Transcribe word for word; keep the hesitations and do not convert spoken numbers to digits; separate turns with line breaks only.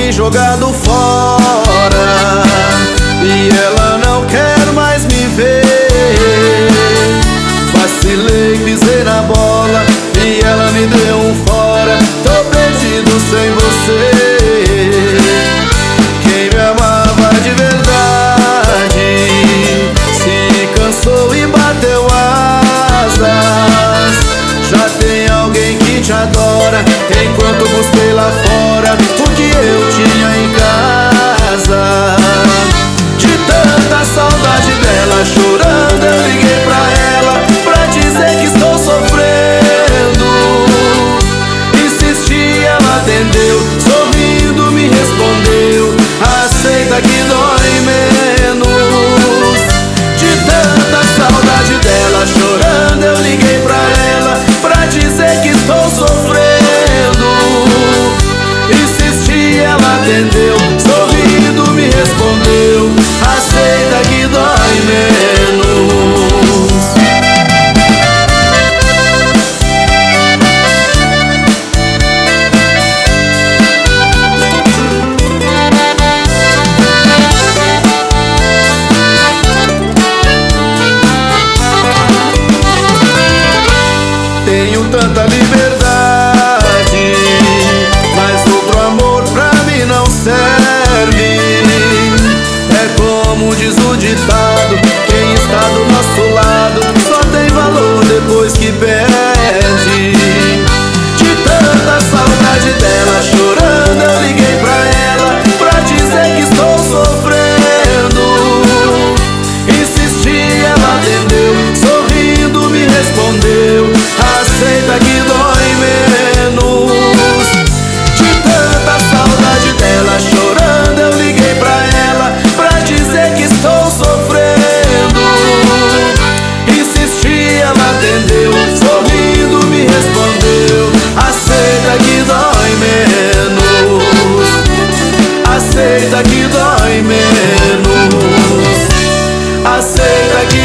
aqui jogado fora, e ela não quer mais me ver. Vacilei, pisei na bola e ela me deu um fora. Tô perdido sem você. Quem me amava de verdade se cansou e bateu asas. Já tem alguém que te adora, enquanto busquei lá fora o que eu tinha em casa. De tanta saudade dela, chorando eu liguei pra ela pra dizer que estou sofrendo. Insisti, ela atendeu, sorrindo me respondeu: aceita que dói menos. De tanta saudade dela, chorando eu liguei pra ela pra dizer que estou sofrendo. Insisti, ela atendeu, sorrindo me respondeu: aceita que dói menos. Tenho tanta liberdade, mas outro amor pra mim não serve. É como diz o ditado: quem está do nosso lado só tem valor depois que perde. De tanta saudade dela, chorando eu liguei pra ela pra dizer que estou sofrendo. Insisti, ela atendeu, sorrindo me respondeu: aceita que dói menos. De tanta saudade dela, chorando eu liguei pra ela pra dizer que estou sofrendo. Insisti, ela atendeu, sorrindo me respondeu: aceita que dói menos. Aceita que dói menos. Aceita que